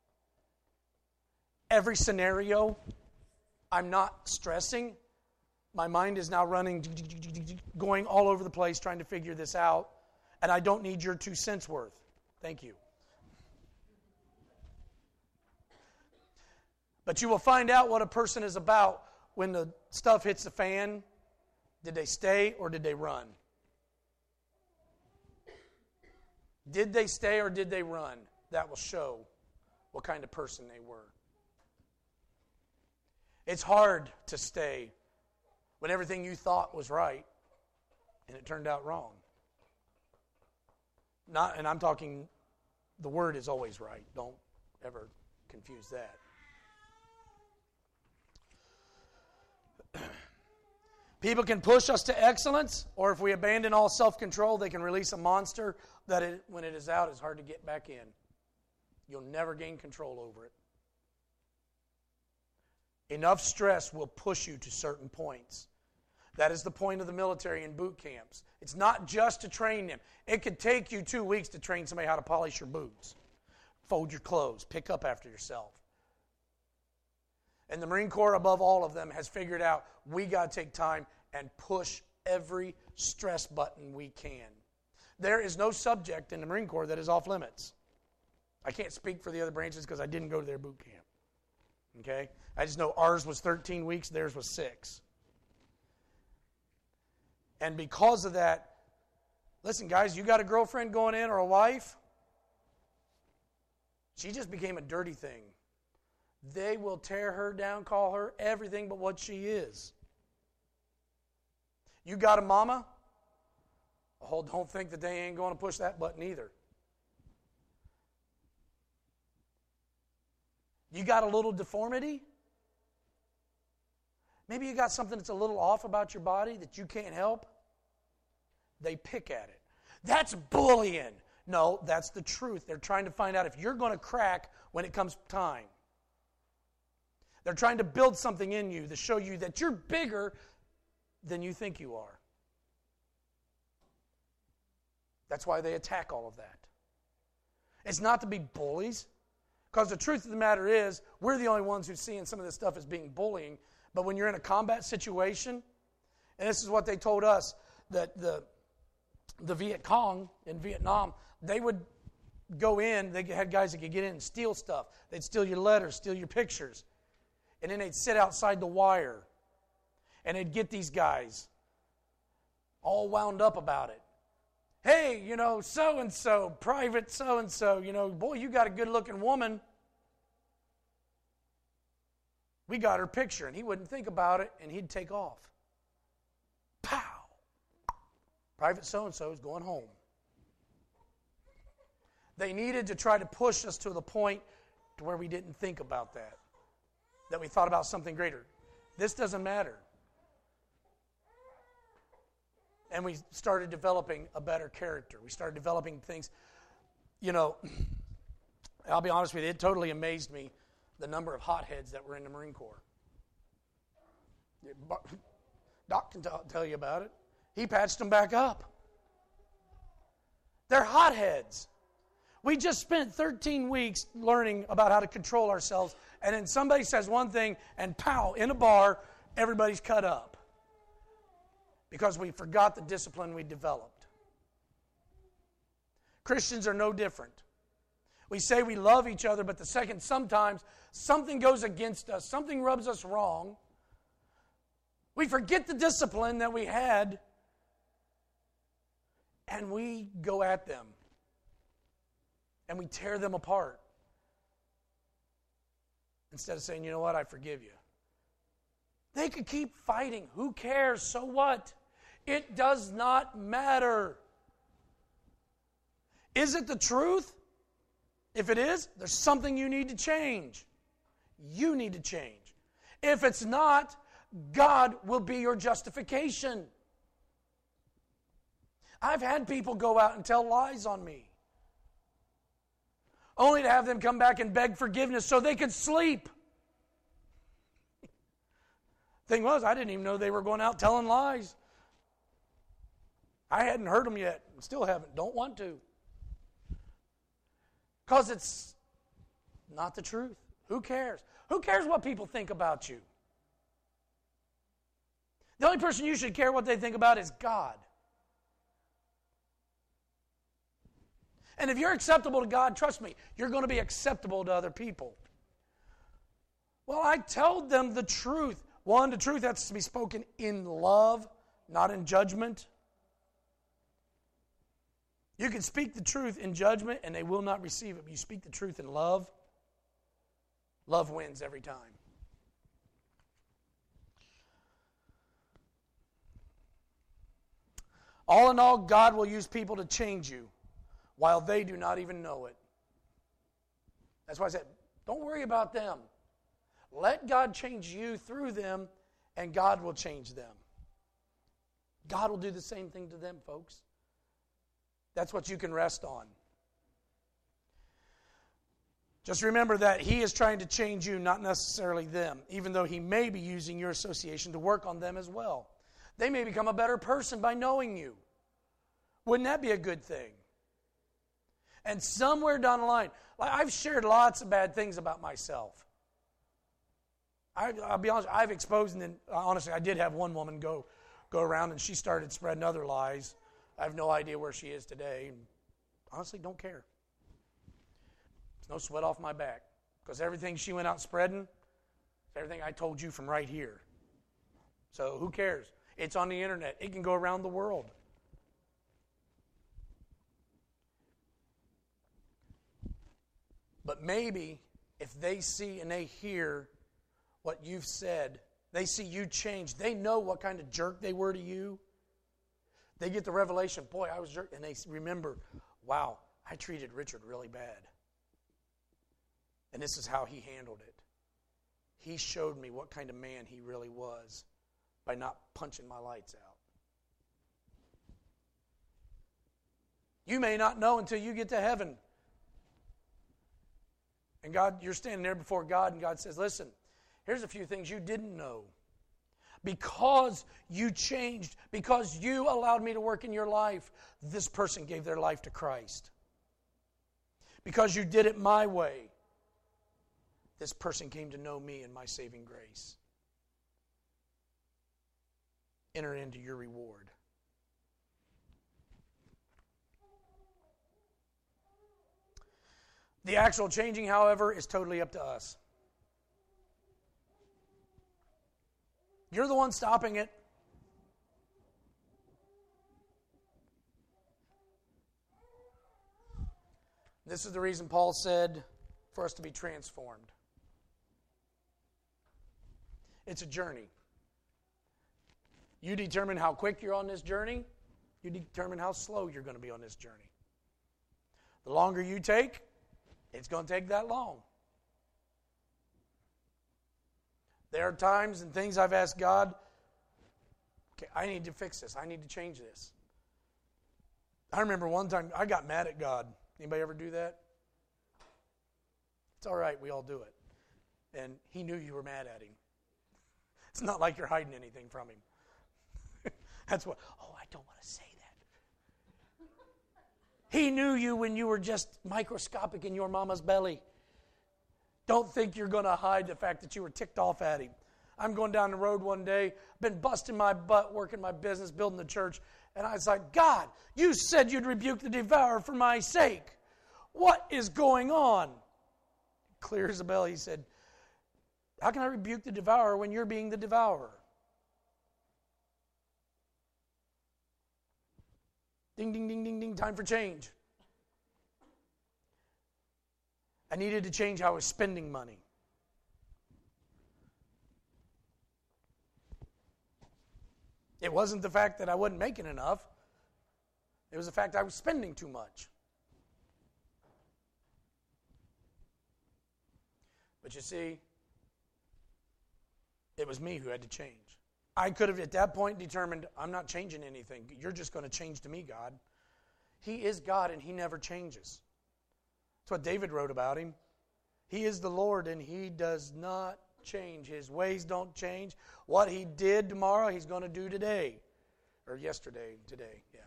Every scenario, I'm not stressing. My mind is now running, going all over the place trying to figure this out, and I don't need your two cents worth. Thank you. But you will find out what a person is about when the stuff hits the fan. Did they stay or did they run? Did they stay or did they run? That will show what kind of person they were. It's hard to stay when everything you thought was right and it turned out wrong. Not, and I'm talking, the word is always right. Don't ever confuse that. People can push us to excellence, or if we abandon all self-control, they can release a monster that it, when it is out, is hard to get back in. You'll never gain control over it. Enough stress will push you to certain points. That is the point of the military and boot camps. It's not just to train them. It could take you two weeks to train somebody how to polish your boots, fold your clothes, pick up after yourself. And the Marine Corps, above all of them, has figured out we got to take time and push every stress button we can. There is no subject in the Marine Corps that is off limits. I can't speak for the other branches because I didn't go to their boot camp. Okay? I just know ours was thirteen weeks, theirs was six. And because of that, listen, guys, you got a girlfriend going in or a wife? She just became a dirty thing. They will tear her down, call her everything but what she is. You got a mama? Oh, don't think that they ain't going to push that button either. You got a little deformity? Maybe you got something that's a little off about your body that you can't help? They pick at it. That's bullying. No, that's the truth. They're trying to find out if you're going to crack when it comes time. They're trying to build something in you to show you that you're bigger than you think you are. That's why they attack all of that. It's not to be bullies, because the truth of the matter is, we're the only ones who's seeing some of this stuff as being bullying. But when you're in a combat situation, and this is what they told us, that the the Viet Cong in Vietnam, they would go in, they had guys that could get in and steal stuff. They'd steal your letters, steal your pictures. And then they'd sit outside the wire. And they'd get these guys all wound up about it. Hey, you know, so-and-so, private so-and-so, you know, boy, you got a good-looking woman. We got her picture. And he wouldn't think about it, and he'd take off. Pow! Private so-and-so is going home. They needed to try to push us to the point to where we didn't think about that. That we thought about something greater. This doesn't matter. And we started developing a better character. We started developing things. You know, I'll be honest with you, it totally amazed me the number of hotheads that were in the Marine Corps. Doc can t- tell you about it. He patched them back up. They're hotheads. We just spent thirteen weeks learning about how to control ourselves, and then somebody says one thing, and pow, in a bar, everybody's cut up. Because we forgot the discipline we developed. Christians are no different. We say we love each other, but the second sometimes something goes against us, something rubs us wrong, we forget the discipline that we had, and we go at them. And we tear them apart. Instead of saying, you know what, I forgive you. They could keep fighting. Who cares? So what? It does not matter. Is it the truth? If it is, there's something you need to change. You need to change. If it's not, God will be your justification. I've had people go out and tell lies on me, only to have them come back and beg forgiveness so they could sleep. Thing was, I didn't even know they were going out telling lies. I hadn't heard them yet. Still haven't. Don't want to. Because it's not the truth. Who cares? Who cares what people think about you? The only person you should care what they think about is God. And if you're acceptable to God, trust me, you're going to be acceptable to other people. Well, I told them the truth. One, the truth has to be spoken in love, not in judgment. You can speak the truth in judgment and they will not receive it. But you speak the truth in love, love wins every time. All in all, God will use people to change you while they do not even know it. That's why I said, don't worry about them. Let God change you through them, and God will change them. God will do the same thing to them, folks. That's what you can rest on. Just remember that He is trying to change you, not necessarily them, even though He may be using your association to work on them as well. They may become a better person by knowing you. Wouldn't that be a good thing? And somewhere down the line, I've shared lots of bad things about myself. I, I'll be honest, I've exposed, and then, honestly, I did have one woman go, go around and she started spreading other lies. I have no idea where she is today. And honestly, don't care. It's no sweat off my back. Because everything she went out spreading, Everything I told you from right here. So who cares? It's on the internet. It can go around the world. But maybe if they see and they hear what you've said, they see you change, they know what kind of jerk they were to you. They get the revelation, boy, I was a jerk. And they remember, wow, I treated Richard really bad. And this is how he handled it. He showed me what kind of man he really was by not punching my lights out. You may not know until you get to heaven. And God, you're standing there before God, and God says, listen, here's a few things you didn't know. Because you changed, because you allowed me to work in your life, this person gave their life to Christ. Because you did it my way, this person came to know me and my saving grace. Enter into your reward. The actual changing, however, is totally up to us. You're the one stopping it. This is the reason Paul said for us to be transformed. It's a journey. You determine how quick you're on this journey. You determine how slow you're going to be on this journey. The longer you take, it's going to take that long. There are times and things I've asked God, okay, I need to fix this. I need to change this. I remember one time I got mad at God. Anybody ever do that? It's all right. We all do it. And He knew you were mad at Him. It's not like you're hiding anything from Him. That's what, oh, I don't want to say that. He knew you when you were just microscopic in your mama's belly. Don't think you're going to hide the fact that you were ticked off at Him. I'm going down the road one day, been busting my butt, working my business, building the church, and I was like, God, you said you'd rebuke the devourer for my sake. What is going on? Clear as a bell, he said, how can I rebuke the devourer when you're being the devourer? Ding, ding, ding, ding, ding, time for change. I needed to change how I was spending money. It wasn't the fact that I wasn't making enough. It was the fact I was spending too much. But you see, it was me who had to change. I could have at that point determined, I'm not changing anything. You're just going to change to me, God. He is God and He never changes. That's what David wrote about Him. He is the Lord and He does not change. His ways don't change. What He did tomorrow, He's going to do today. Or yesterday, today, yeah.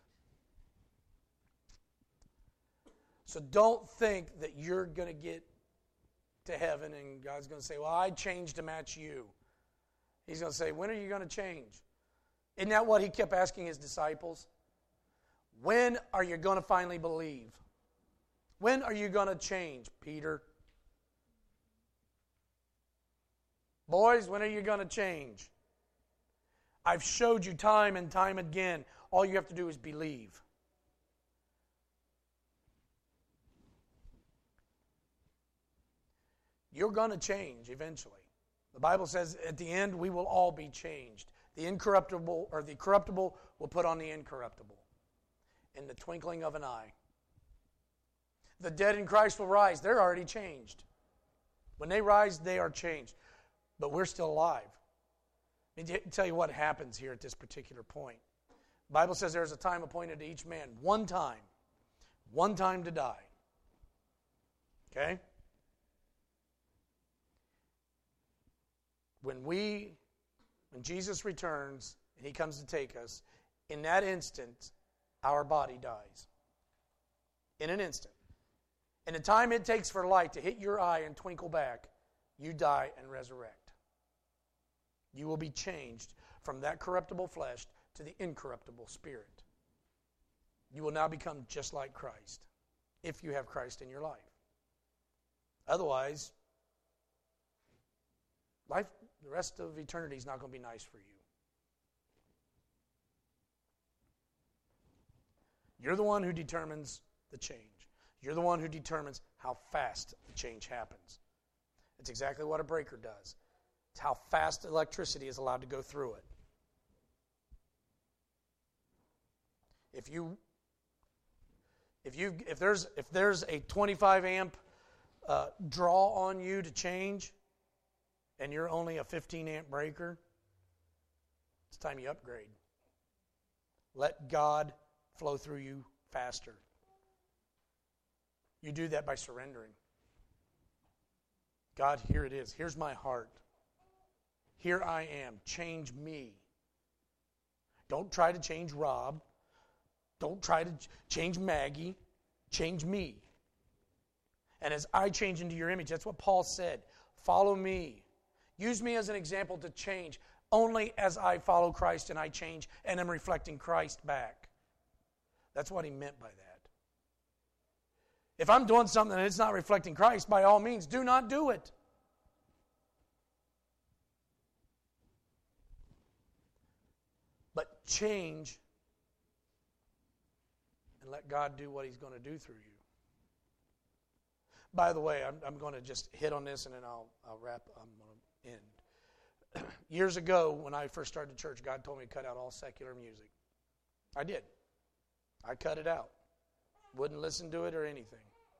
So don't think that you're going to get to heaven and God's going to say, well, I changed to match you. He's going to say, when are you going to change? Isn't that what He kept asking His disciples? When are you going to finally believe? When are you going to change, Peter? Boys, when are you going to change? I've showed you time and time again. All you have to do is believe. You're going to change eventually. The Bible says at the end we will all be changed. The incorruptible or the corruptible will put on the incorruptible in the twinkling of an eye. The dead in Christ will rise. They're already changed. When they rise, they are changed. But we're still alive. Let me tell you what happens here at this particular point. The Bible says there's a time appointed to each man. One time. One time to die. Okay? When we, when Jesus returns and He comes to take us, in that instant, our body dies. In an instant. In the time it takes for light to hit your eye and twinkle back, you die and resurrect. You will be changed from that corruptible flesh to the incorruptible spirit. You will now become just like Christ, if you have Christ in your life. Otherwise, Life, the rest of eternity is not going to be nice for you. You're the one who determines the change. You're the one who determines how fast the change happens. It's exactly what a breaker does. It's how fast electricity is allowed to go through it. If you, if you, if there's if there's a twenty-five amp uh, draw on you to change, and you're only a fifteen amp breaker, it's time you upgrade. Let God flow through you faster. You do that by surrendering. God, here it is. Here's my heart. Here I am. Change me. Don't try to change Rob. Don't try to change Maggie. Change me. And as I change into your image, that's what Paul said. Follow me. Use me as an example to change. Only as I follow Christ and I change and am reflecting Christ back. That's what he meant by that. If I'm doing something and it's not reflecting Christ, by all means, do not do it. But change and let God do what he's going to do through you. By the way, I'm, I'm going to just hit on this and then I'll, I'll wrap. I'm going to end. Years ago, when I first started the church, God told me to cut out all secular music. I did. I cut it out. Wouldn't listen to it or anything.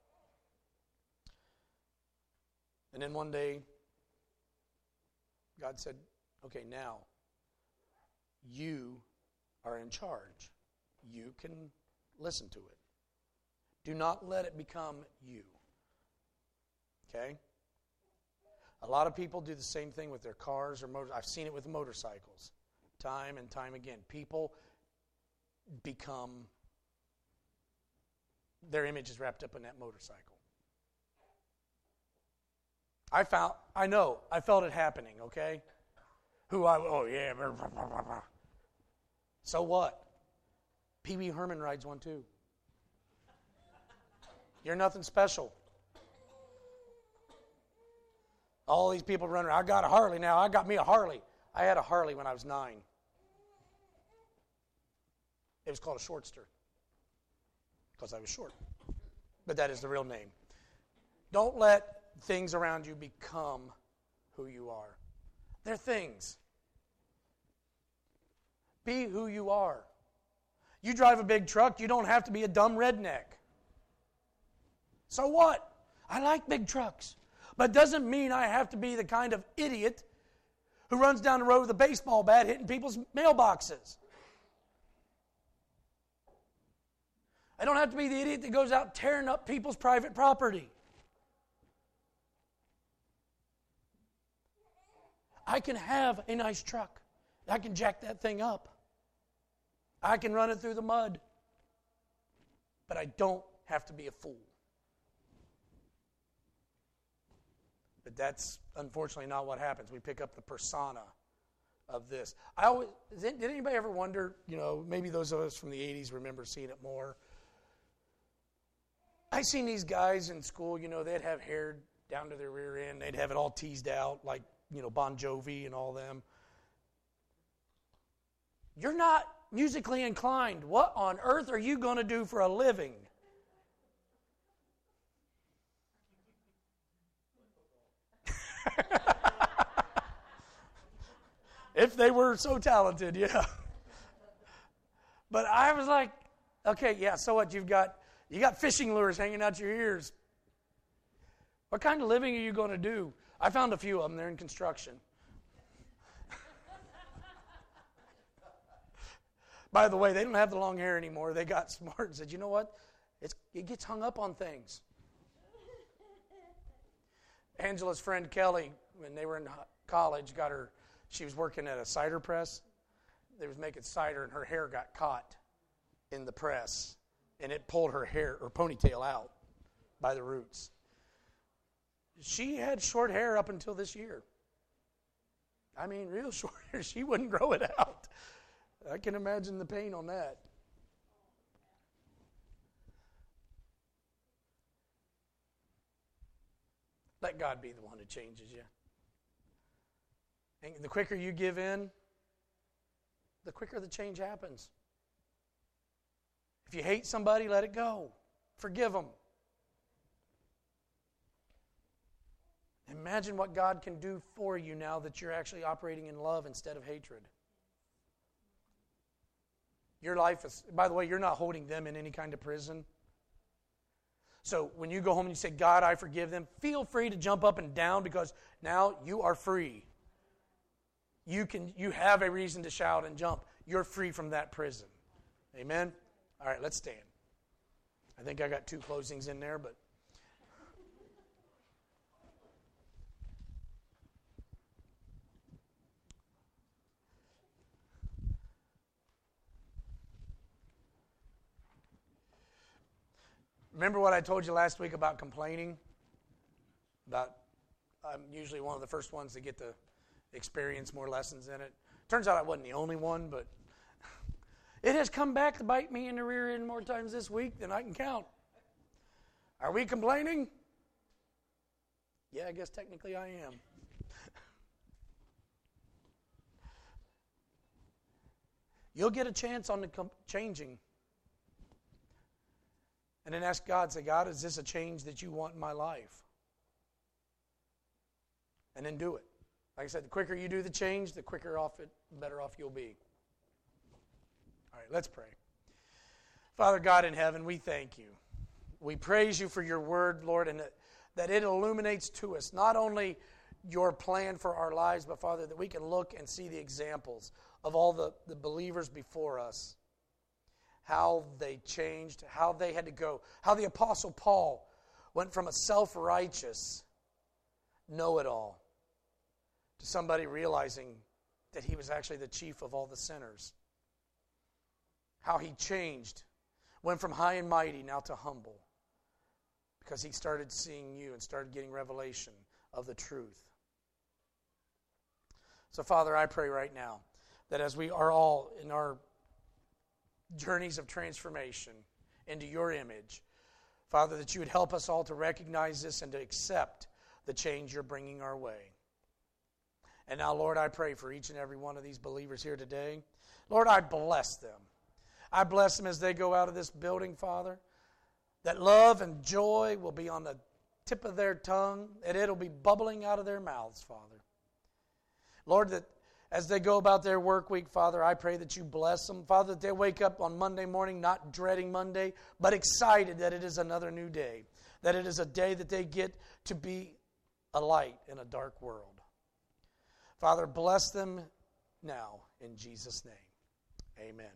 And then one day, God said, okay, now, you are in charge. You can listen to it. Do not let it become you. Okay? A lot of people do the same thing with their cars or motors. I've seen it with motorcycles. Time and time again. People become, their image is wrapped up in that motorcycle. I found, I know, I felt it happening, okay? Who I, oh yeah. Blah, blah, blah, blah. So what? Pee Wee Herman rides one too. You're nothing special. All these people running around, I got a Harley now, I got me a Harley. I had a Harley when I was nine. It was called a Shortster because I was short. But that is the real name. Don't let things around you become who you are. They're things. Be who you are. You drive a big truck, you don't have to be a dumb redneck. So what? I like big trucks. But doesn't mean I have to be the kind of idiot who runs down the road with a baseball bat hitting people's mailboxes. I don't have to be the idiot that goes out tearing up people's private property. I can have a nice truck. I can jack that thing up. I can run it through the mud. But I don't have to be a fool. But that's unfortunately not what happens. We pick up the persona of this. I always did anybody ever wonder, you know, maybe those of us from the eighties remember seeing it more. I seen these guys in school, you know, they'd have hair down to their rear end. They'd have it all teased out like, you know, Bon Jovi and all them. You're not musically inclined. What on earth are you going to do for a living? If they were so talented, yeah. But I was like, okay, yeah, so what? You've got you got fishing lures hanging out your ears. What kind of living are you going to do? I found a few of them. They're in construction. By the way, they don't have the long hair anymore. They got smart and said, you know what? It's, it gets hung up on things. Angela's friend Kelly, when they were in college, got her, she was working at a cider press. They was making cider and her hair got caught in the press. And it pulled her hair, or ponytail out by the roots. She had short hair up until this year. I mean, real short hair. She wouldn't grow it out. I can imagine the pain on that. Let God be the one who changes you. And the quicker you give in, the quicker the change happens. If you hate somebody, let it go. Forgive them. Imagine what God can do for you now that you're actually operating in love instead of hatred. Your life is, by the way, you're not holding them in any kind of prison. So when you go home and you say, God, I forgive them, feel free to jump up and down because now you are free. You can, you have a reason to shout and jump. You're free from that prison. Amen? All right, let's stand. I think I got two closings in there, but remember what I told you last week about complaining? About I'm usually one of the first ones to get to experience more lessons in it. Turns out I wasn't the only one, but it has come back to bite me in the rear end more times this week than I can count. Are we complaining? Yeah, I guess technically I am. You'll get a chance on the com- changing. And then ask God, say, God, is this a change that you want in my life? And then do it. Like I said, the quicker you do the change, the quicker off it, the better off you'll be. All right, let's pray. Father God in heaven, we thank you. We praise you for your word, Lord, and that, that it illuminates to us not only your plan for our lives, but, Father, that we can look and see the examples of all the, the believers before us, how they changed, how they had to go, how the Apostle Paul went from a self-righteous know-it-all to somebody realizing that he was actually the chief of all the sinners. How he changed, went from high and mighty now to humble, because he started seeing you and started getting revelation of the truth. So, Father, I pray right now that as we are all in our journeys of transformation into your image, Father, that you would help us all to recognize this and to accept the change you're bringing our way. And now, Lord, I pray for each and every one of these believers here today. Lord, I bless them. I bless them as they go out of this building, Father, that love and joy will be on the tip of their tongue, and it'll be bubbling out of their mouths, Father. Lord, that as they go about their work week, Father, I pray that you bless them. Father, that they wake up on Monday morning not dreading Monday, but excited that it is another new day, that it is a day that they get to be a light in a dark world. Father, bless them now in Jesus' name. Amen.